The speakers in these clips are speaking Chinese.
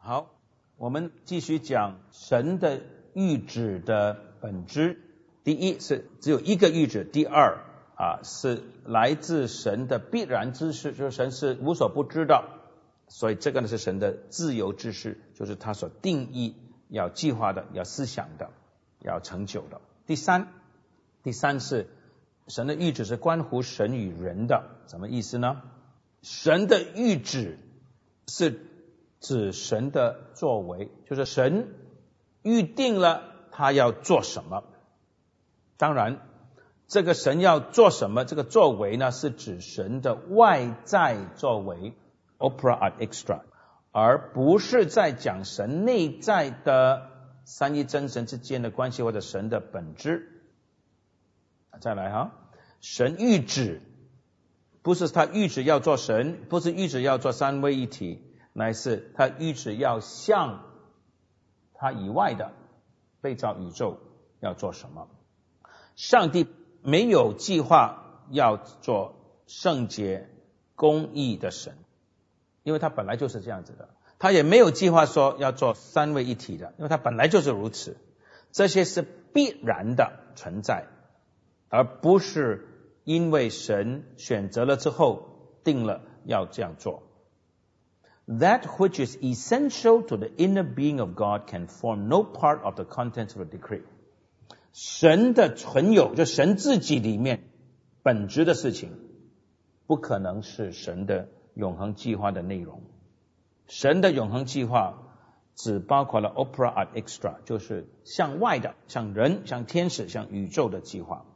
好，我们继续讲神的谕旨的本质。第一是只有一个谕旨，第二是来自神的必然知识，就是神是无所不知的，所以这个呢是神的自由知识，就是他所定义要计划的，要思想的，要成就的。第三是神的谕旨是关乎神与人的，什么意思呢？神的谕旨是指神的作为，就是神预定了他要做什么。当然这个神要做什么，这个作为呢是指神的外在作为 opera ad extra， 而不是在讲神内在的三一真神之间的关系或者神的本质。再来神谕旨不是他谕旨要做神，不是谕旨要做三位一体，乃是他谕旨要向他以外的被造宇宙要做什么。上帝没有计划要做圣洁公义的神，因为他本来就是这样子的。他也没有计划说要做三位一体的，因为他本来就是如此。这些是必然的存在，而不是因为神选择了之后定了要这样做。That which is essential to the inner being of God can form no part of the contents of the decree。 神的存有，就神自己里面本质的事情，不可能是神的永恒计划的内容。神的永恒计划只包括了 opera ad extra， 就是向外的，像人，像天使，像宇宙的计划。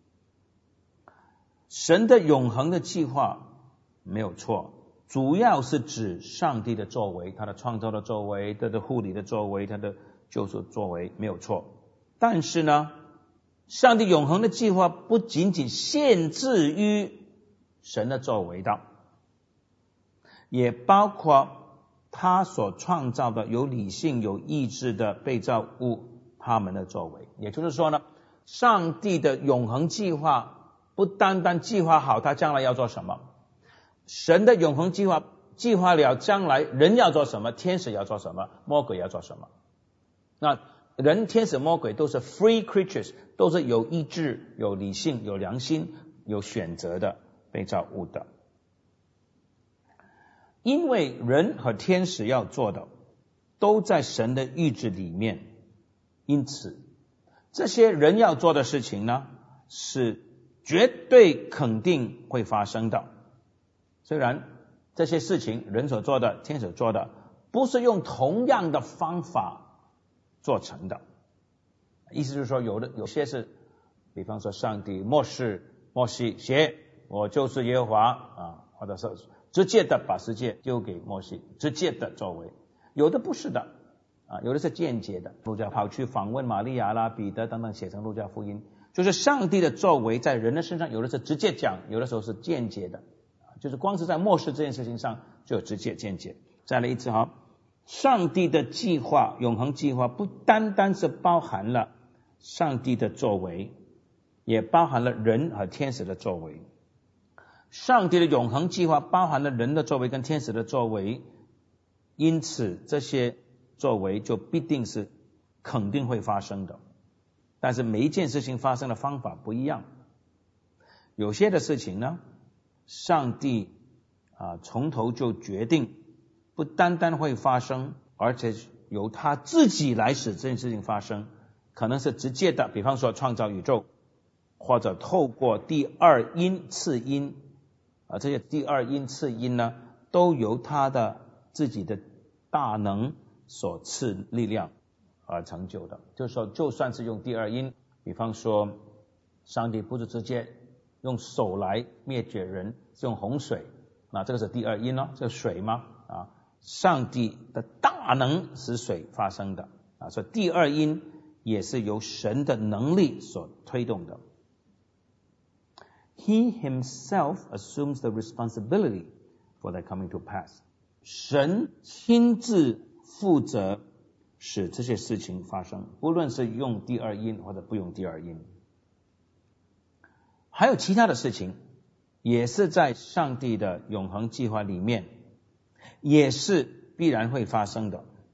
神的永恒的计划没有错，主要是指上帝的作为，他的创造的作为，他的护理的作为，他的救赎作为，没有错。但是呢，上帝永恒的计划不仅仅限制于神的作为的，也包括他所创造的有理性有意志的被造物他们的作为。也就是说呢，上帝的永恒计划不单单计划好他将来要做什么，神的永恒计划计划了将来人要做什么，天使要做什么，魔鬼要做什么。那人、天使、魔鬼都是 free creatures， 都是有意志、有理性、有良心、有选择的被造物的。因为人和天使要做的都在神的谕旨里面，因此这些人要做的事情呢，是绝对肯定会发生的。虽然这些事情人所做的、天使做的不是用同样的方法做成的，意思就是说有些是，比方说上帝默示摩西写我就是耶和华或者是直接的把世界丢给摩西，直接的作为。有的不是的有的是间接的，路加跑去访问玛利亚啦、彼得等等，写成路加福音。就是上帝的作为在人的身上，有的是直接讲，有的时候是间接的，就是光是在默示这件事情上就有直接间接。再来一次上帝的计划，永恒计划不单单是包含了上帝的作为，也包含了人和天使的作为。上帝的永恒计划包含了人的作为跟天使的作为，因此这些作为就必定是肯定会发生的。但是每一件事情发生的方法不一样，有些的事情呢，上帝从头就决定不单单会发生，而且由他自己来使这件事情发生，可能是直接的，比方说创造宇宙，或者透过第二因次因这些第二因次因呢，都由他的自己的大能所赐力量而成就的。就是说就算是用第二因，比方说上帝不是直接用手来灭绝人，是用洪水，那这个是第二因这个水吗上帝的大能使水发生的所以第二因也是由神的能力所推动的。He himself assumes the responsibility for that coming to pass。 神亲自负责使这些事情发生，不论是用第二因或者不用第二因。还有其他的事情也是在上帝的永恒计划里面，也是必然会发生的。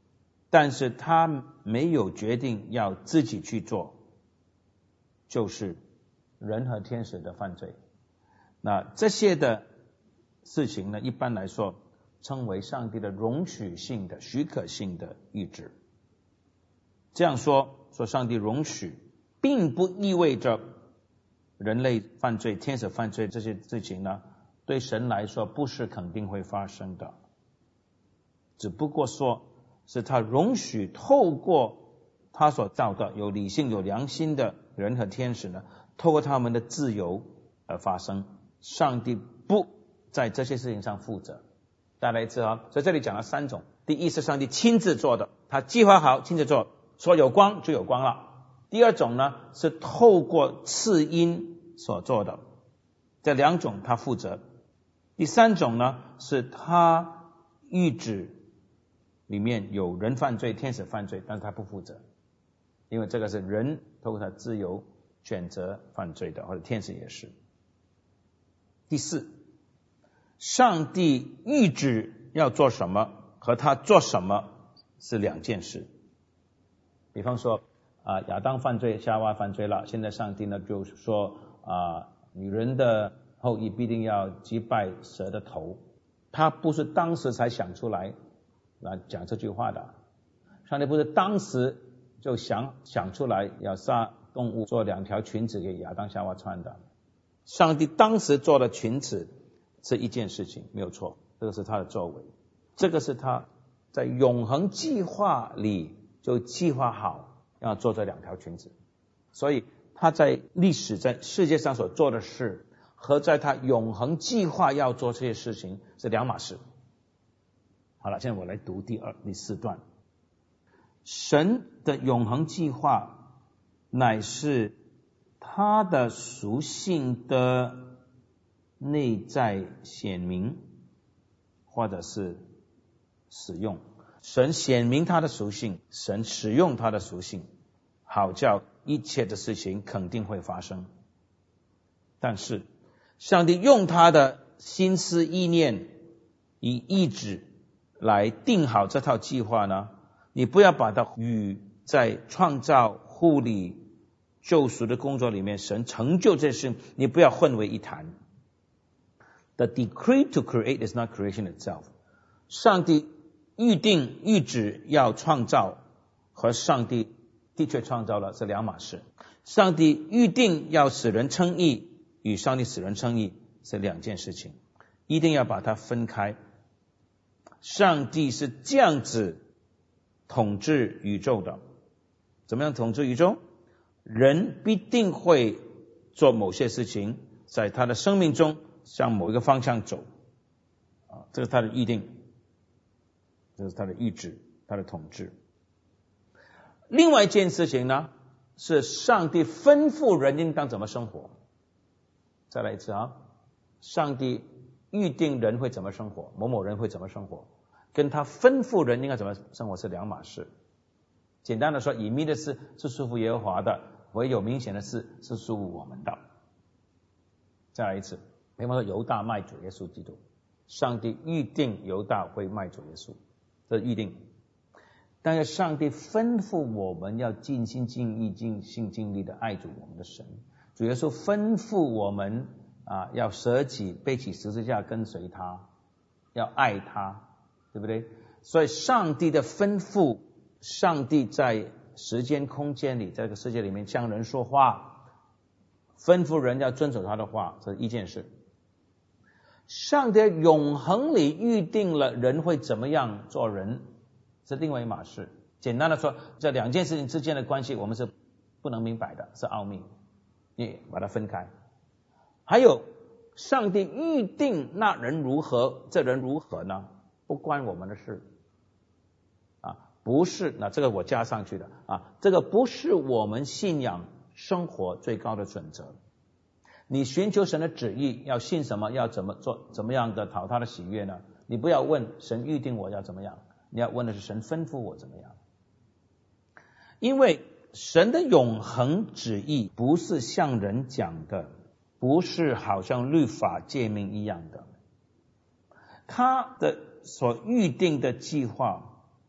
但是他没有决定要自己去做，就是人和天使的犯罪。那这些的事情呢，一般来说称为上帝的容许性的、许可性的意志。这样说上帝容许，并不意味着人类犯罪、天使犯罪这些事情呢，对神来说不是肯定会发生的，只不过说是他容许透过他所造的有理性、有良心的人和天使呢，透过他们的自由而发生。上帝不在这些事情上负责。再来一次啊，所以这里讲了3种。第一是上帝亲自做的，他计划好亲自做，说有光就有光了。第二种呢是透过次因所做的，这2种他负责。第3种呢是他预指里面有人犯罪、天使犯罪，但是他不负责，因为这个是人透过他自由选择犯罪的，或者天使也是。第4，上帝预指要做什么和他做什么是2件事。比方说亚当犯罪，夏娃犯罪了，现在上帝呢就说女人的后裔必定要击败蛇的头。他不是当时才想出来讲这句话的，上帝不是当时就想出来要杀动物，做2条裙子给亚当夏娃穿的。上帝当时做的裙子是一件事情，没有错，这个是他的作为，这个是他在永恒计划里就计划好要做这2条裙子。所以他在历史在世界上所做的事和在他永恒计划要做这些事情是2码事。好了，现在我来读第4段。神的永恒计划乃是他的属性的内在显明，或者是使用。神显明他的属性，神使用他的属性，好叫一切的事情肯定会发生。但是上帝用他的心思意念以意志来定好这套计划呢，你不要把它与在创造、护理、救赎的工作里面神成就这事，你不要混为一谈。The decree to create is not creation itself. 上帝预定预指要创造和上帝的确创造了是2码事。上帝预定要使人称义与上帝使人称义是2件事情，一定要把它分开。上帝是这样子统治宇宙的。怎么样统治宇宙？人必定会做某些事情，在他的生命中向某一个方向走，这是他的预定，这是他的预旨，他的统治。另外一件事情呢，是上帝吩咐人应当怎么生活。再来一次上帝预定人会怎么生活，某某人会怎么生活，跟他吩咐人应该怎么生活是2码事。简单的说，隐秘的事是属乎耶和华的，唯有明显的事是属乎我们的。再来一次，比方说犹大卖主耶稣基督，上帝预定犹大会卖主耶稣，这是预定。但是上帝吩咐我们要尽心尽意尽心尽力的爱主我们的神。主耶稣吩咐我们要舍己背起十字架跟随他，要爱他，对不对？所以上帝的吩咐，上帝在时间空间里，在这个世界里面向人说话，吩咐人要遵守他的话，这是一件事。上帝永恒里预定了人会怎么样做人，是另外一码事。简单的说，这2件事情之间的关系我们是不能明白的，是奥秘，你把它分开。还有上帝预定那人如何，这人如何呢？不关我们的事不是，那这个我加上去的这个不是我们信仰生活最高的准则。你寻求神的旨意，要信什么，要怎么做，怎么样的讨他的喜悦呢？你不要问神预定我要怎么样，你要问的是神吩咐我怎么样。因为神的永恒旨意不是像人讲的，不是好像律法诫命一样的，他的所预定的计划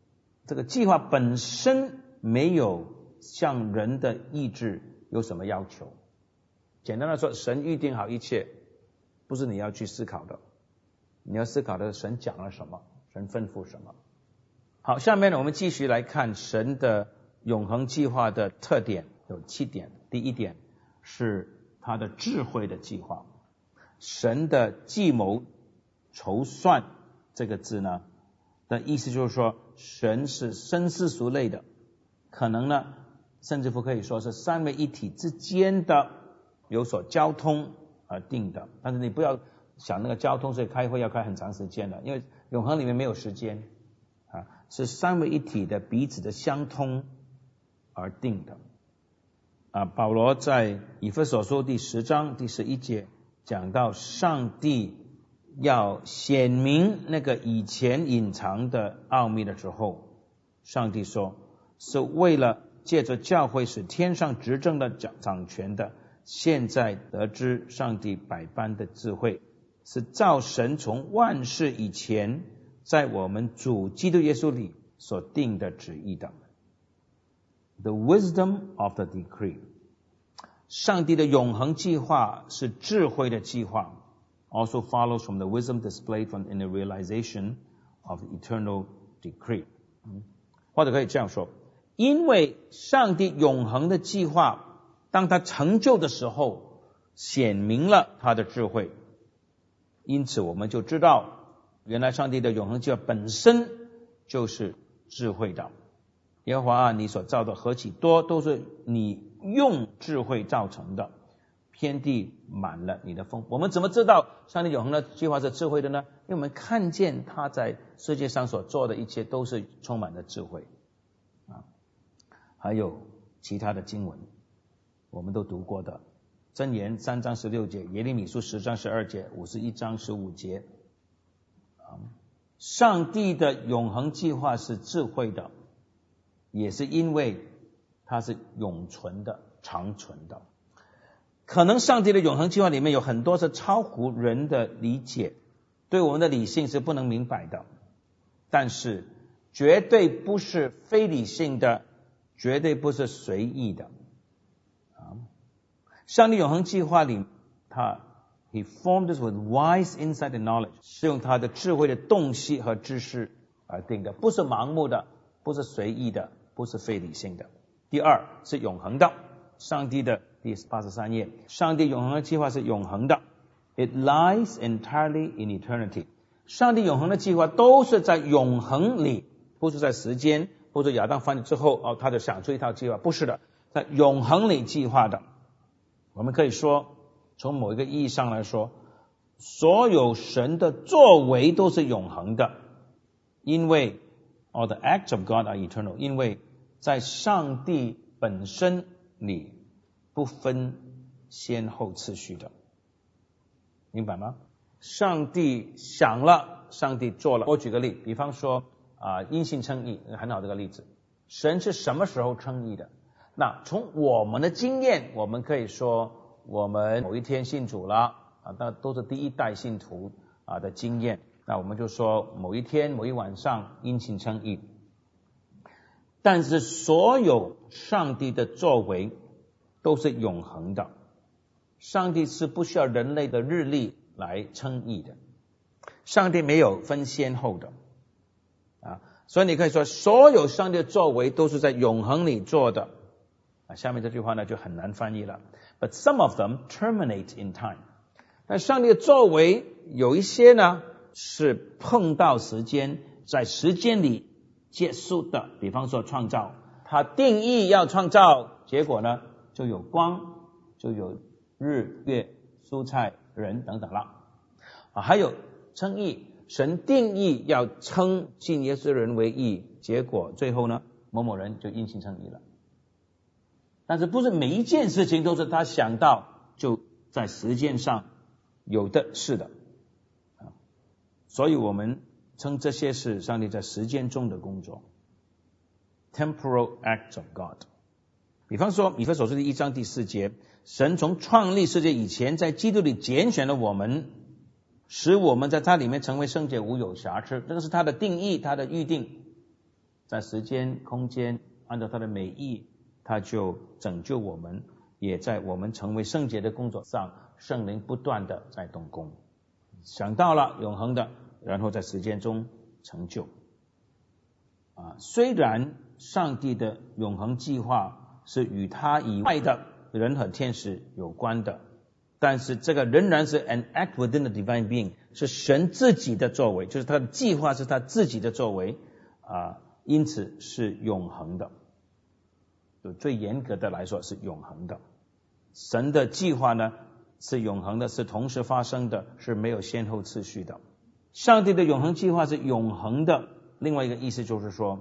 这个计划本身没有向人的意志有什么要求。简单的说，神预定好一切，不是你要去思考的，你要思考的是神讲了什么，神吩咐什么。好，下面呢，我们继续来看神的永恒计划的特点，有7点。第一点是他的智慧的计划。神的计谋筹算这个字呢的意思就是说，神是深思熟虑的，可能呢甚至乎可以说是三位一体之间的有所交通而定的。但是你不要想那个交通，所以开会要开很长时间的，因为永恒里面没有时间是三位一体的彼此的相通而定的。保罗在以弗所书第10章第11节讲到，上帝要显明那个以前隐藏的奥秘的时候，上帝说是为了借着教会使天上执政的掌权的现在得知上帝百般的智慧，是照神从万事以前在我们主基督耶稣里所定的旨意的。The wisdom of the decree， 上帝的永恒计划是智慧的计划 also follows from the wisdom displayed in the realization of the eternal decree。 或者可以这样说，因为上帝永恒的计划当他成就的时候显明了他的智慧，因此我们就知道原来上帝的永恒计划本身就是智慧的。耶和华你所造的何其多，都是你用智慧造成的，天地满了你的丰富。我们怎么知道上帝永恒的计划是智慧的呢？因为我们看见他在世界上所做的一切都是充满了智慧还有其他的经文我们都读过的，箴言3章16节，耶利米书10章12节，51章15节。上帝的永恒计划是智慧的，也是因为它是永存的、长存的。可能上帝的永恒计划里面有很多是超乎人的理解，对我们的理性是不能明白的，但是绝对不是非理性的，绝对不是随意的。上帝永恒计划里，He formed us with wise insight and knowledge， 是用他的智慧的洞悉和知识而定的，不是盲目的，不是随意的，不是非理性的。第二是永恒的，上帝的第83页，上帝永恒的计划是永恒的。It lies entirely in eternity。 上帝永恒的计划都是在永恒里，不是在时间，不是亚当犯罪之后他就想出一套计划，不是的，在永恒里计划的。我们可以说，从某一个意义上来说，所有神的作为都是永恒的，因为the acts of God are eternal， 因为在上帝本身里不分先后次序的，明白吗？上帝想了，上帝做了。我举个例，比方说因信称义，很好的一个例子。神是什么时候称义的？那从我们的经验，我们可以说我们某一天信主了那都是第一代信徒的经验，那我们就说某一天某一晚上因信称义。但是所有上帝的作为都是永恒的，上帝是不需要人类的日历来称义的，上帝没有分先后的所以你可以说所有上帝的作为都是在永恒里做的下面这句话呢就很难翻译了。 But some of them terminate in time。 但上帝的作为有一些呢是碰到时间，在时间里结束的。比方说创造，他定义要创造，结果呢就有光，就有日月蔬菜人等等了还有称义，神定义要称信耶稣人为义，结果最后呢某某人就因信称义了。但是不是每一件事情都是他想到就在时间上有的是的所以我们称这些是上帝在时间中的工作， temporal acts of God。 比方说以弗所书1章第4节，神从创立世界以前在基督里拣选了我们，使我们在他里面成为圣洁无有瑕疵，这个是他的定义，他的预定。 在时间空间按照他的美意，他就拯救我们，也在我们成为圣洁的工作上，圣灵不断的在动工，想到了永恒的，然后在时间中成就。虽然上帝的永恒计划是与他以外的人和天使有关的，但是这个仍然是 an act within the divine being， 是神自己的作为，就是他的计划是他自己的作为，因此是永恒的。就最严格的来说是永恒的。神的计划呢是永恒的，是同时发生的，是没有先后次序的。上帝的永恒计划是永恒的，另外一个意思就是说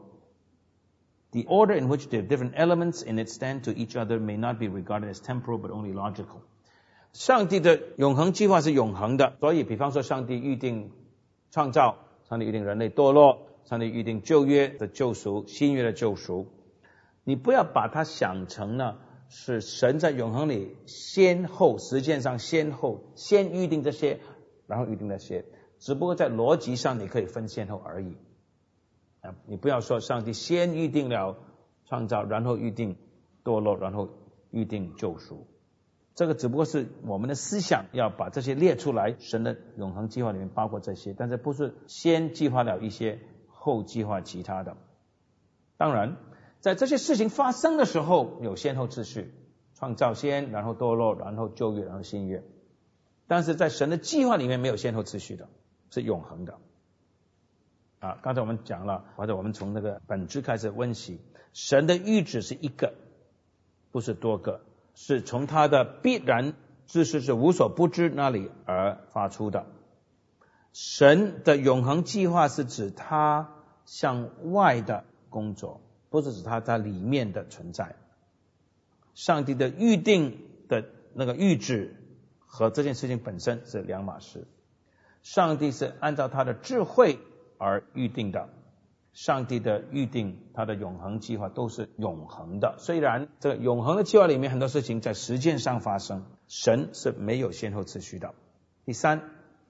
the order in which the different elements in it stand to each other may not be regarded as temporal but only logical。 上帝的永恒计划是永恒的，所以比方说上帝预定创造，上帝预定人类堕落，上帝预定旧约的救赎，新约的救赎，你不要把它想成呢是神在永恒里先后，时间上先后，先预定这些然后预定那些，只不过在逻辑上你可以分先后而已。你不要说上帝先预定了创造，然后预定堕落，然后预定救赎，这个只不过是我们的思想要把这些列出来，神的永恒计划里面包括这些，但是不是先计划了一些后计划其他的。当然在这些事情发生的时候有先后次序，创造先，然后堕落，然后旧约，然后新约，但是在神的计划里面没有先后次序的，是永恒的。刚才我们讲了，或者我们从那个本质开始温习，神的预旨是一个，不是多个，是从他的必然知识是无所不知那里而发出的。神的永恒计划是指他向外的工作，不是指他在里面的存在。上帝的预定的那个预旨和这件事情本身是两码事。上帝是按照他的智慧而预定的，上帝的预定，他的永恒计划都是永恒的。虽然这个永恒的计划里面很多事情在时间上发生，神是没有先后次序的。第三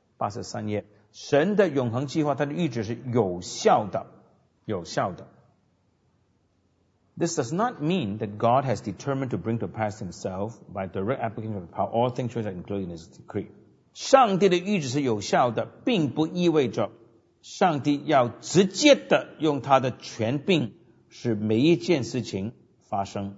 ，83页，神的永恒计划，他的预旨是有效的，有效的。This does not mean that God has determined to bring to pass himself by direct application of power all things which are included in his decree。上帝的预旨是有效的，并不意味着上帝要直接的用他的权柄使每一件事情发生，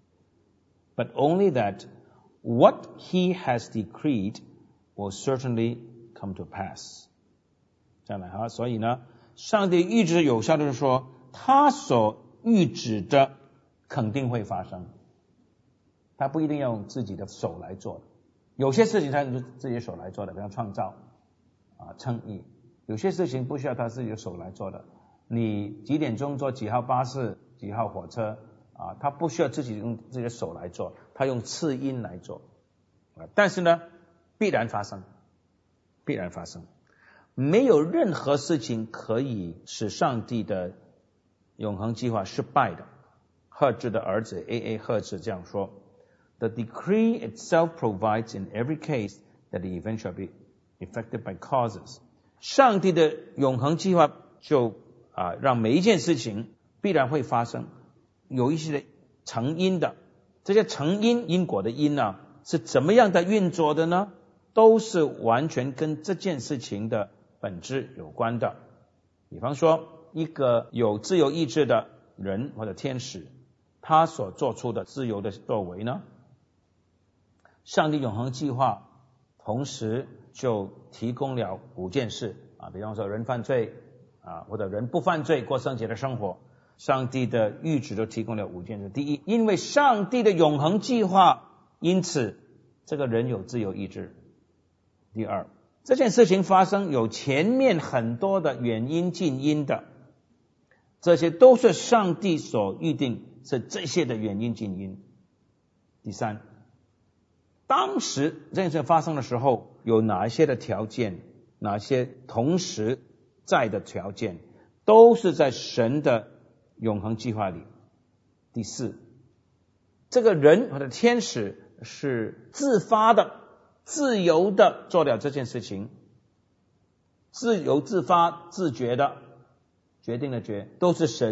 but only that what he has decreed will certainly come to pass。 这样来所以呢，上帝预旨有效的是说，他所预旨的肯定会发生，他不一定要用自己的手来做的。有些事情他用自己的手来做的，比方创造称义，有些事情不需要他自己的手来做的，你几点钟坐几号巴士几号火车他不需要自己用自己的手来做，他用次因来做但是呢必然发生，必然发生。没有任何事情可以使上帝的永恒计划失败的。赫兹的儿子 A.A. 赫兹这样说， The decree itself provides in every case that the event shall be effected by causes。 上帝的永恒计划就让每一件事情必然会发生，有一些成因的，这些成因，因果的因是怎么样的运作的呢？都是完全跟这件事情的本质有关的。比方说一个有自由意志的人或者天使，他所做出的自由的作为呢，上帝永恒计划同时就提供了5件事比方说人犯罪或者人不犯罪过圣洁的生活，上帝的预旨都提供了5件事。第一，因为上帝的永恒计划，因此这个人有自由意志。第二，这件事情发生有前面很多的原因近因的，这些都是上帝所预定，是这些的原因近因。第三，当时这件事发生的时候有哪一些的条件，哪些同时在的条件，都是在神的永恒计划里。第四，这个人或者天使是自发的自由的做了这件事情，自由自发自觉的决定的决，都是神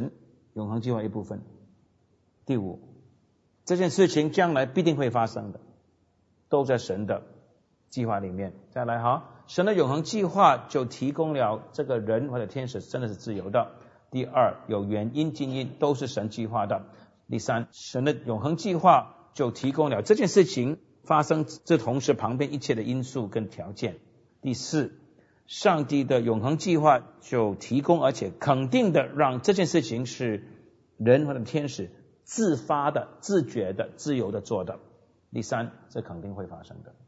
永恒计划一部分。第五，这件事情将来必定会发生的，都在神的计划里面。再来哈，神的永恒计划就提供了这个人或者天使真的是自由的。第二，有原因近因都是神计划的。第三，神的永恒计划就提供了这件事情发生这同时旁边一切的因素跟条件。第四，上帝的永恒计划就提供而且肯定的让这件事情是人或者天使自发的、自觉的、自由的做的。第三，这肯定会发生的。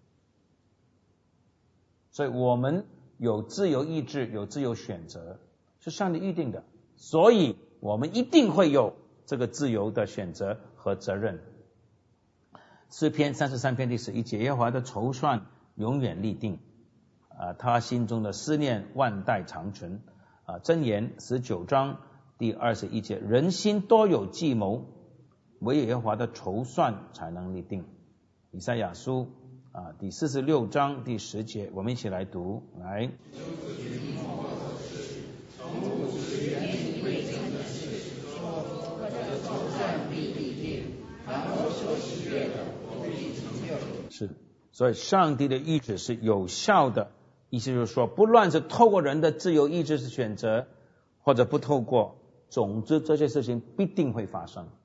所以我们有自由意志，有自由选择，是上帝预定的，所以我们一定会有这个自由的选择和责任。诗篇33篇第11节，耶和华的筹算永远立定，他心中的思念万代长存。箴言19章第21节，人心多有计谋，唯有耶和华的筹算才能立定。以赛亚书第46章第10节，我们一起来读，来。是，所以上帝的意志是有效的，意思就是说，不论是透过人的自由意志是选择，或者不透过，总之这些事情必定会发生。